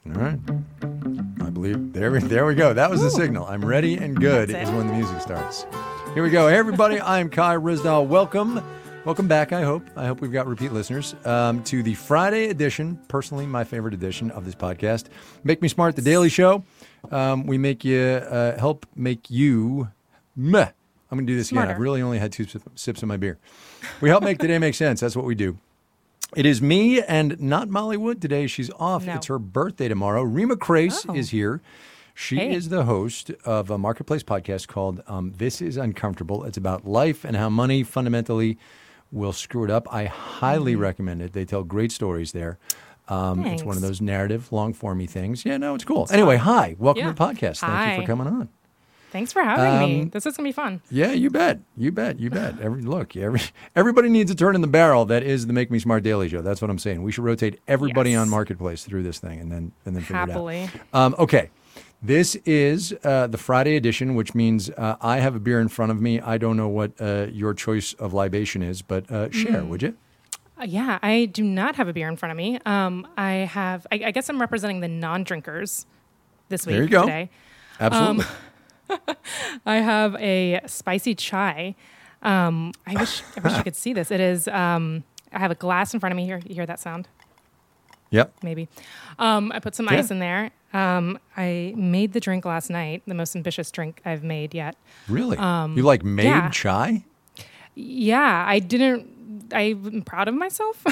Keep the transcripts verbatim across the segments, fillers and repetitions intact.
All right. I believe there we, there we go. That was Ooh. the signal. I'm ready and good is when the music starts. Here we go. Hey, everybody. I'm Kai Ryssdal. Welcome. Welcome back, I hope. I hope we've got repeat listeners um, to the Friday edition, personally my favorite edition of this podcast, Make Me Smart, The Daily Show. Um, we make you, uh, help make you, meh. I'm going to do this Smarter. again. I've really only had two sips of my beer. We help make the day make sense. That's what we do. It is me and not Molly Wood today. She's off. No. It's her birthday tomorrow. Rima Crace oh. is here. She hey. is the host of a Marketplace podcast called um, This is Uncomfortable. It's about life and how money fundamentally will screw it up. I highly mm. recommend it. They tell great stories there. Um, it's one of those narrative, long-formy things. Yeah, no, it's cool. It's anyway, fun. hi. Welcome yeah. to the podcast. Thank hi. you for coming on. Thanks for having um, me. This is going to be fun. Yeah, you bet. You bet. You bet. Every Look, every, everybody needs a turn in the barrel. That is the Make Me Smart Daily Show. That's what I'm saying. We should rotate everybody yes. on Marketplace through this thing and then and then figure Happily. it out. Um, okay. This is uh, the Friday edition, which means uh, I have a beer in front of me. I don't know what uh, your choice of libation is, but uh, share, mm. would you? Uh, yeah, I do not have a beer in front of me. Um, I have, I, I guess I'm representing the non-drinkers this week. There you go. Today. Absolutely. Um, I have a spicy chai. Um, I wish I wish you could see this. It is. Um, I have a glass in front of me here. You hear that sound? Yep. Maybe. Um, I put some yeah. ice in there. Um, I made the drink last night. The most ambitious drink I've made yet. Really? Um, you like made yeah. chai? Yeah, I didn't. I'm proud of myself.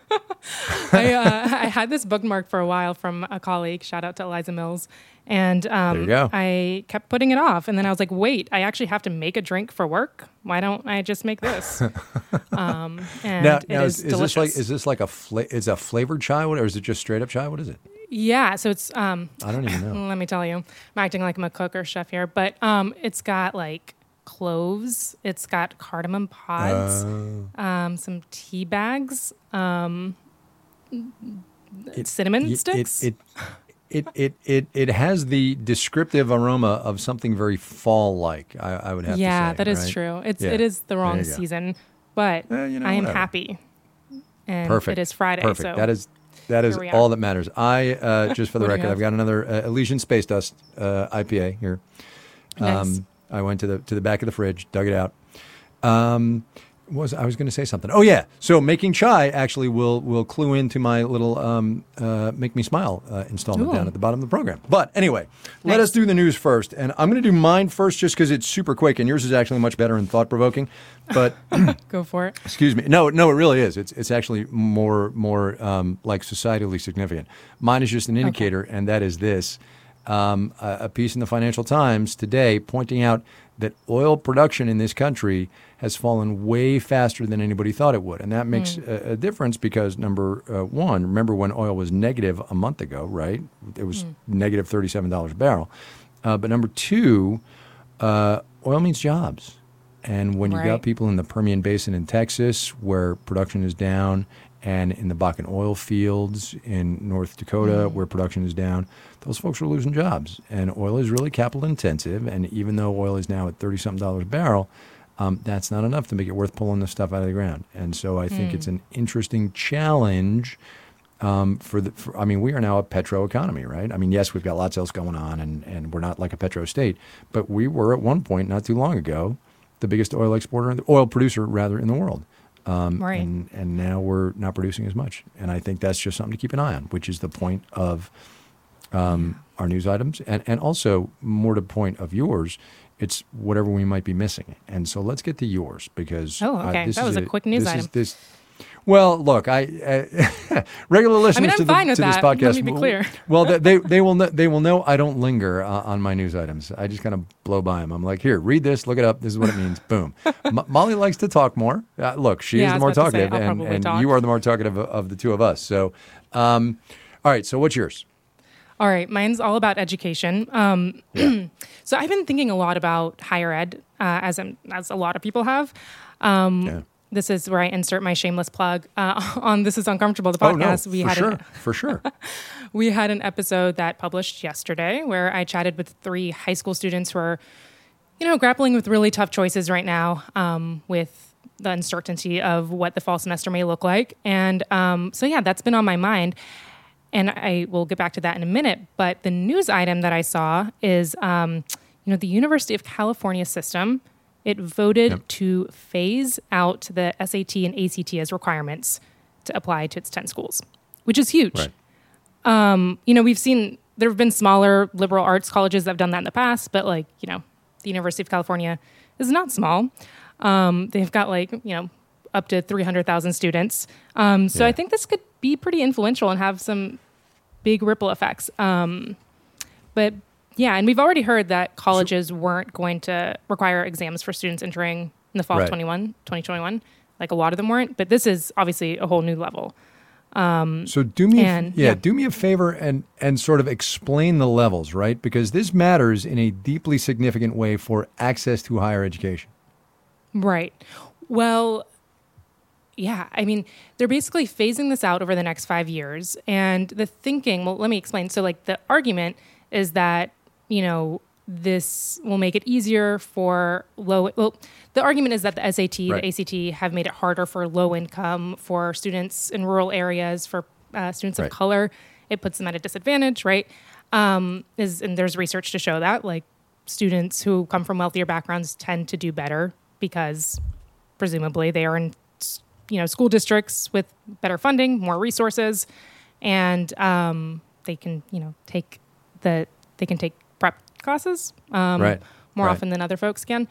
I, uh, I had this bookmark for a while from a colleague. Shout out to Eliza Mills. And um, there you go. I kept putting it off. And then I was like, wait, I actually have to make a drink for work. Why don't I just make this? um, and now, it now is, is, is delicious. this like is this like a fla- is a flavored chai, or is it just straight up chai? What is it? Yeah, so it's um, I don't even know. Let me tell you, I'm acting like I'm a cook or chef here, but um, it's got like cloves, it's got cardamom pods, uh, um, some tea bags, um, it, cinnamon it, sticks. It, it, It, it it it has the descriptive aroma of something very fall-like, I, I would have yeah, to say. that is right? true. It's yeah. it is the wrong season, but eh, you know, I am whatever. happy. And Perfect. it is Friday. Perfect. So that is that is all that matters. I uh, just for the record, I've got another uh, Elysian Space Dust uh, I P A here. Um, nice. I went to the to the back of the fridge, dug it out. Um, was I was going to say something? Oh yeah, so making chai actually will will clue into my little um, uh, Make Me Smile uh, installment Ooh. down at the bottom of the program. But anyway, nice. let us do the news first, and I'm going to do mine first just because it's super quick, and yours is actually much better and thought provoking. But go for it. Excuse me. No, no, it really is. It's it's actually more more um, like societally significant. Mine is just an indicator, okay. and that is this: um, a, a piece in the Financial Times today pointing out that oil production in this country has fallen way faster than anybody thought it would. And that makes mm. a, a difference because, number uh, one, remember when oil was negative a month ago, right? It was mm. negative thirty-seven dollars a barrel. Uh, but number two, uh, oil means jobs. And when right. you got people in the Permian Basin in Texas where production is down, and in the Bakken oil fields in North Dakota mm. where production is down, those folks are losing jobs. And oil is really capital intensive. And even though oil is now at thirty-something dollars a barrel, um, that's not enough to make it worth pulling this stuff out of the ground. And so I think mm. it's an interesting challenge um, for the, for, I mean, we are now a petro economy, right? I mean, yes, we've got lots else going on and, and we're not like a petro state, but we were at one point not too long ago the biggest oil exporter, oil producer rather, in the world. Um, right. and, and now we're not producing as much. And I think that's just something to keep an eye on, which is the point of um, our news items. And, and also, more to the point of yours, it's whatever we might be missing. And so let's get to yours because oh, okay. uh, this that was is a, a quick news this item. Is, this, well, look, I uh, regular listeners I mean, I'm to, the, fine with to this that. podcast. Let me be clear. Well, they they will know, they will know I don't linger uh, on my news items. I just kind of blow by them. I'm like, here, read this, look it up. This is what it means. Boom. M- Molly likes to talk more. Uh, look, she yeah, is the more talkative, say, and, and talk. you are the more talkative of, of the two of us. So, um, all right. So, what's yours? All right, mine's all about education. Um, yeah. So I've been thinking a lot about higher ed, uh, as I'm, as a lot of people have. Um, yeah. This is where I insert my shameless plug uh, on This Is Uncomfortable, the podcast. Oh, no, we for had sure, an, for sure. We had an episode that published yesterday where I chatted with three high school students who are, you know, grappling with really tough choices right now um, with the uncertainty of what the fall semester may look like. And um, so, yeah, that's been on my mind. and I will get back to that in a minute. But the news item that I saw is, um, you know, the University of California system. It voted yep. to phase out the S A T and A C T as requirements to apply to its ten schools, which is huge. Right. Um, you know, we've seen there have been smaller liberal arts colleges that have done that in the past, but like, you know, the University of California is not small. Um, they've got like, you know, up to three hundred thousand students. Um, so yeah. I think this could be pretty influential and have some big ripple effects. Um, but yeah, and we've already heard that colleges so, weren't going to require exams for students entering in the fall right. of twenty-one, twenty twenty-one. Like a lot of them weren't, but this is obviously a whole new level. Um, so do me, and, a, yeah, yeah, do me a favor and, and sort of explain the levels, right? Because this matters in a deeply significant way for access to higher education. Right. Well, yeah, I mean, they're basically phasing this out over the next five years. And the thinking, well, let me explain. So like the argument is that, you know, this will make it easier for low, well, the argument is that the S A T, right. the A C T have made it harder for low income, for students in rural areas, for uh, students of right. color. It puts them at a disadvantage, right? Um, is and there's research to show that, like, students who come from wealthier backgrounds tend to do better because presumably they are in, you know, school districts with better funding, more resources, and um, they can, you know, take the they can take prep classes um, right. more right. often than other folks can.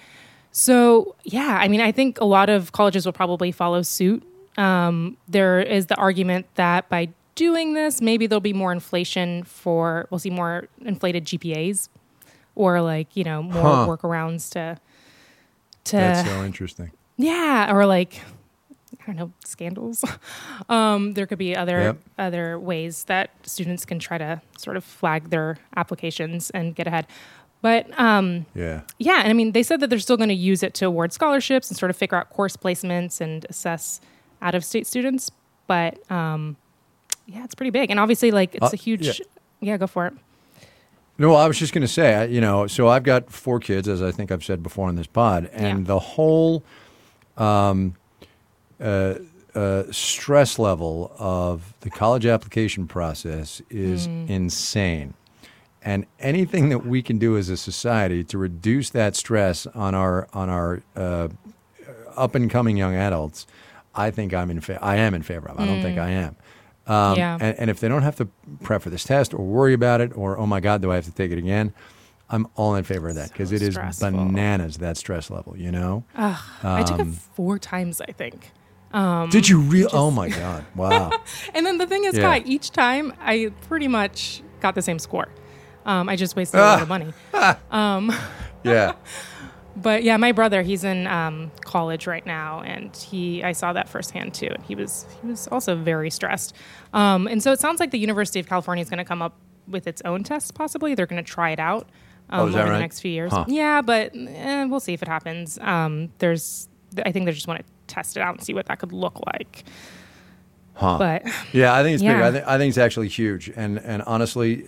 So yeah, I mean, I think a lot of colleges will probably follow suit. Um, there is the argument that by doing this, maybe there'll be more inflation for we'll see more inflated G P As, or like, you know, more huh. workarounds to to. That's so interesting. Yeah, or like, I don't know, scandals. um, there could be other yep. other ways that students can try to sort of flag their applications and get ahead. But um, yeah, yeah, and I mean, they said that they're still going to use it to award scholarships and sort of figure out course placements and assess out-of-state students. But um, yeah, it's pretty big, and obviously, like, it's uh, a huge. Yeah. yeah, go for it. No, I was just going to say, you know, so I've got four kids, as I think I've said before on this pod, and yeah. the whole um, uh, uh, stress level of the college application process is mm. insane. And anything that we can do as a society to reduce that stress on our on our uh, up and coming young adults, I think I'm in. Fa- I am in favor of. I don't mm. think I am. Um, yeah. and, and if they don't have to prep for this test or worry about it, or oh my God, do I have to take it again? I'm all in favor of that because so it is stressful. Bananas, that stress level. You know. Ugh, um, I took it four times, I think. Um, Did you really? Oh my God! Wow. And then the thing is, yeah. Kai, each time I pretty much got the same score. Um, I just wasted ah. a lot of money. Um, yeah. But yeah, my brother, he's in um, college right now, and he I saw that firsthand too. And he was he was also very stressed. Um, and so it sounds like the University of California is going to come up with its own tests. Possibly they're going to try it out um, oh, is that over right? the next few years. Huh. Yeah, but eh, we'll see if it happens. Um, there's I think they just want to test it out and see what that could look like. Huh. But yeah, I think it's yeah. big. I think I think it's actually huge. And and honestly.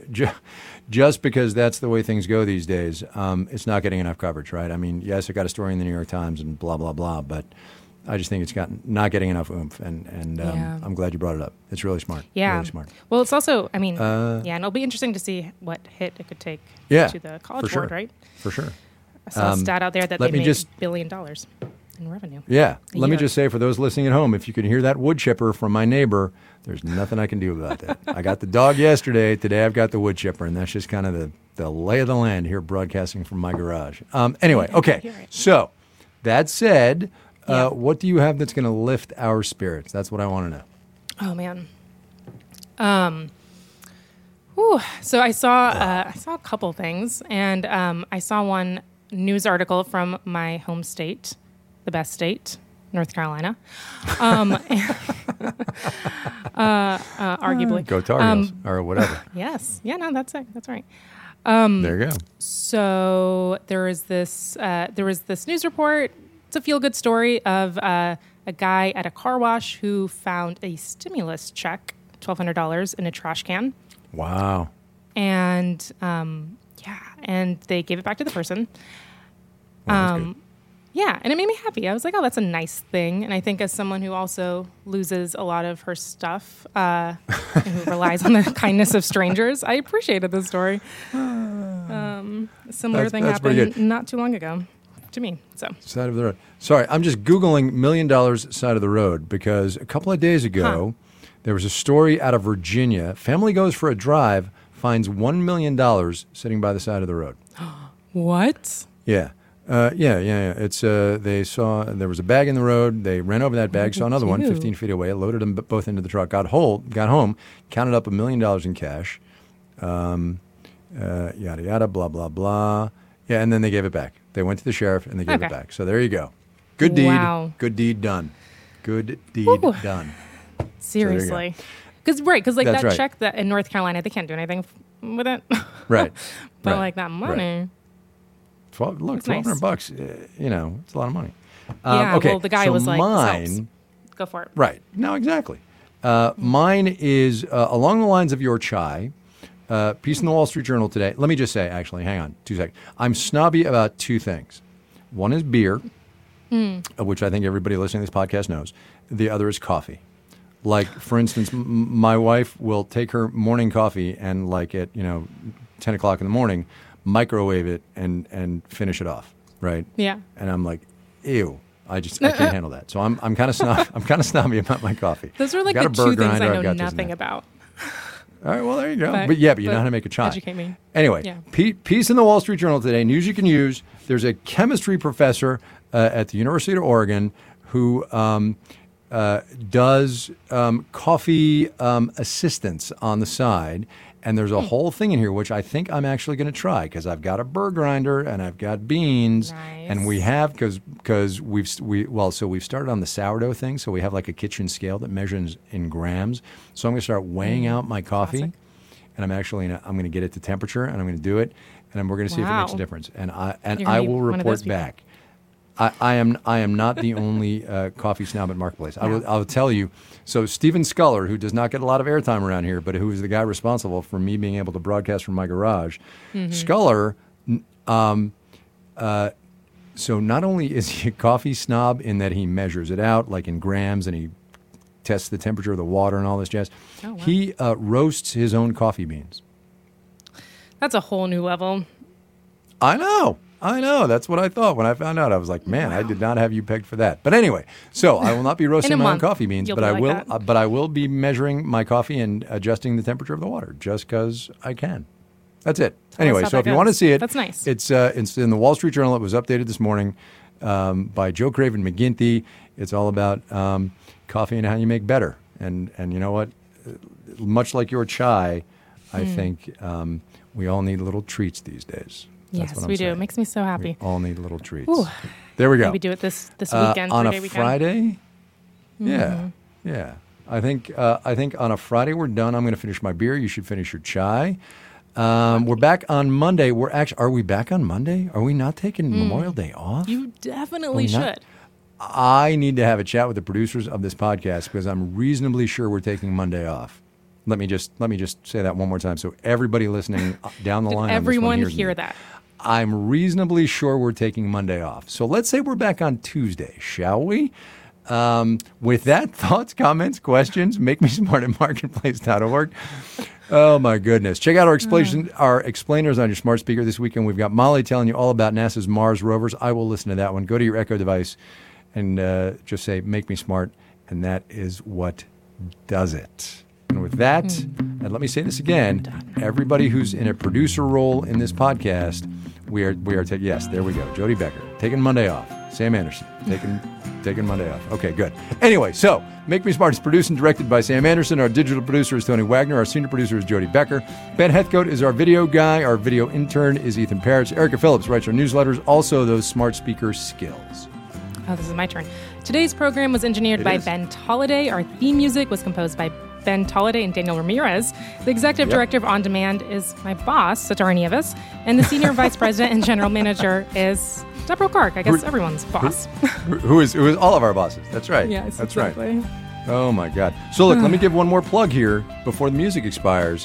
Just because that's the way things go these days, um, it's not getting enough coverage, right? I mean, yes, it got a story in the New York Times and blah, blah, blah, but I just think it's got not getting enough oomph, and, and um, yeah. I'm glad you brought it up. It's really smart. Yeah. Really smart. Well, it's also, I mean, uh, yeah, and it'll be interesting to see what hit it could take yeah, to the college for board, sure. right? For sure. I saw um, a stat out there that let they me made just, a billion dollars in revenue. Yeah. Let year. me just say, for those listening at home, if you can hear that wood chipper from my neighbor, there's nothing I can do about that. I got the dog yesterday. Today I've got the wood chipper, and that's just kind of the, the lay of the land here broadcasting from my garage. Um, anyway, okay. So that said, uh, yeah. what do you have that's going to lift our spirits? That's what I want to know. Oh, man. Um. Whew. So I saw uh, I saw a couple things, and um, I saw one news article from my home state, the best state, North Carolina. Um, uh, uh, arguably. Go Tar Heels, um, or whatever. Yes. Yeah, no, that's it. That's right. Um, there you go. So there is this, uh, there was this news report. It's a feel-good story of uh, a guy at a car wash who found a stimulus check, twelve hundred dollars, in a trash can. Wow. And, um, yeah, and they gave it back to the person. Well, that's um, good. Yeah, and it made me happy. I was like, oh, that's a nice thing. And I think as someone who also loses a lot of her stuff uh, and who relies on the kindness of strangers, I appreciated this story. Um, a similar That's- thing that's pretty happened good. not too long ago to me. So Side of the road. Sorry, I'm just Googling million dollars side of the road because a couple of days ago, Huh. there was a story out of Virginia. Family goes for a drive, finds one million dollars sitting by the side of the road. what? Yeah. Uh, yeah, yeah, yeah. It's uh, they saw there was a bag in the road. They ran over that bag, Look saw at another one you. fifteen feet away, loaded them b- both into the truck, got whole, got home, counted up a million dollars in cash, um, uh, yada yada, blah blah blah. Yeah, and then they gave it back. They went to the sheriff and they gave it Okay. back. So there you go. Good deed. Wow. Good deed done. Good deed Ooh. done. Seriously. Because right, because like That's that right. check that in North Carolina, they can't do anything f- with it. Right. but right. like that money. Twelve. Look, It's twelve hundred nice. bucks. Uh, you know, it's a lot of money. Um, Yeah, okay. well, the guy so was like, this mine. helps. Go for it. Right. No, exactly. Uh, mine is uh, along the lines of your chai. Uh, piece in the Wall Street Journal today. Let me just say, actually, hang on two seconds. I'm snobby about two things. One is beer, uh, which I think everybody listening to this podcast knows. The other is coffee. Like, for instance, m- my wife will take her morning coffee and, like, at, you know, ten o'clock in the morning, microwave it and, and finish it off, right? Yeah. And I'm like, ew. I just I can't handle that. So I'm I'm kind of snob I'm kind of snobby about my coffee. Those are like I've the got a two burr things grinder, I I've know got this and nothing that. about. All right, well there you go. But, But- yeah, but you know but how to make a chai. educate me. Anyway, Yeah. pe- piece in the Wall Street Journal today. News you can use. There's a chemistry professor uh, at the University of Oregon who um, uh, does um, coffee um, assistance on the side. And there's a whole thing in here which I think I'm actually going to try because I've got a burr grinder and I've got beans, Nice. and we have because because we've we well so we've started on the sourdough thing, so we have like a kitchen scale that measures in grams. So I'm going to start weighing out my coffee, Classic. and I'm actually gonna, I'm going to get it to temperature and I'm going to do it, and then we're going to see if it makes a Wow. difference. And I and You're I gonna be will one of those report people. back. I, I am I am not the only uh, coffee snob at Marketplace. I will No. I'll tell you. So Stephen Sculler, who does not get a lot of airtime around here, but who is the guy responsible for me being able to broadcast from my garage, Mm-hmm. Sculler. n- Um, uh, so not only is he a coffee snob in that he measures it out like in grams and he tests the temperature of the water and all this jazz, Oh, wow. he uh, roasts his own coffee beans. That's a whole new level. I know. I know. That's what I thought when I found out. I was like, man, I did not have you pegged for that. But anyway, so I will not be roasting In a my own month, coffee beans, you'll but be I like will. that. Uh, but I will be measuring my coffee and adjusting the temperature of the water just because I can. That's it. Anyway, how so that if you goes. want to see it, That's nice. It's uh, it's in the Wall Street Journal. It was updated this morning um, by Joe Craven McGinty. It's all about um, coffee and how you make better. And and you know what? Much like your chai, I Hmm. think um, we all need little treats these days. That's yes, what I'm we do. saying. It makes me so happy. We all need little treats. Ooh. There we go. Maybe do it this this Uh, weekend, on a three-day weekend. Friday. Yeah, Mm-hmm. yeah. I think uh, I think on a Friday we're done. I'm going to finish my beer. You should finish your chai. Um, we're back on Monday. We're actually are we back on Monday? Are we not taking Memorial Day off? Hmm. You definitely Are we not? should. I need to have a chat with the producers of this podcast because I'm reasonably sure we're taking Monday off. Let me just let me just say that one more time so everybody listening down the Did line on this one everyone hears hear me. that? I'm reasonably sure we're taking Monday off. So let's say we're back on Tuesday, shall we? Um, with that, thoughts, comments, questions, make me smart at marketplace dot org. Oh, my goodness. Check out our, explanation, our explainers on your smart speaker this weekend. We've got Molly telling you all about NASA's Mars rovers. I will listen to that one. Go to your Echo device and uh, just say, make me smart, and that is what does it. And with that, and let me say this again, everybody who's in a producer role in this podcast, we are, we are taking, yes, there we go. Jody Becker, taking Monday off. Sam Anderson, taking, taking Monday off. Okay, good. Anyway, so Make Me Smart is produced and directed by Sam Anderson. Our digital producer is Tony Wagner. Our senior producer is Jody Becker. Ben Heathcote is our video guy. Our video intern is Ethan Parrish. Erica Phillips writes our newsletters, also those smart speaker skills. Oh, this is my turn. Today's program was engineered It by is. Ben Tolliday. Our theme music was composed by Ben Tolliday and Daniel Ramirez. The executive Yep. director of On Demand is my boss, Satara Nieves. And the senior vice president and general manager is Deborah Clark. I guess Who- everyone's boss. Who- who is who is all of our bosses. That's right. yes, That's exactly. right. Oh my God. So look, let me give one more plug here before the music expires.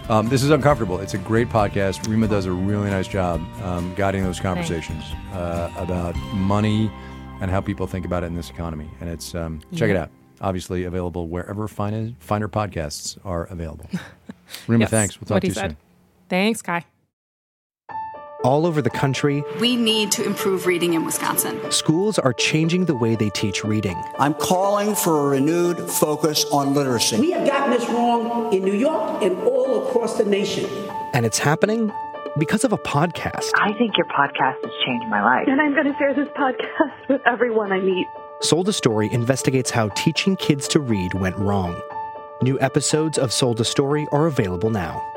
Um, this is Uncomfortable. It's a great podcast. Rima does a really nice job um, guiding those conversations uh, about money and how people think about it in this economy. And it's um, check yeah. it out. Obviously available wherever finer, finer podcasts are available. Rima, yes, thanks. We'll talk what to he you said. soon. Thanks, Kai. All over the country, we need to improve reading in Wisconsin. Schools are changing the way they teach reading. I'm calling for a renewed focus on literacy. We have gotten this wrong in New York and all across the nation. And it's happening because of a podcast. I think your podcast has changed my life. And I'm going to share this podcast with everyone I meet. Sold a Story investigates how teaching kids to read went wrong. New episodes of Sold a Story are available now.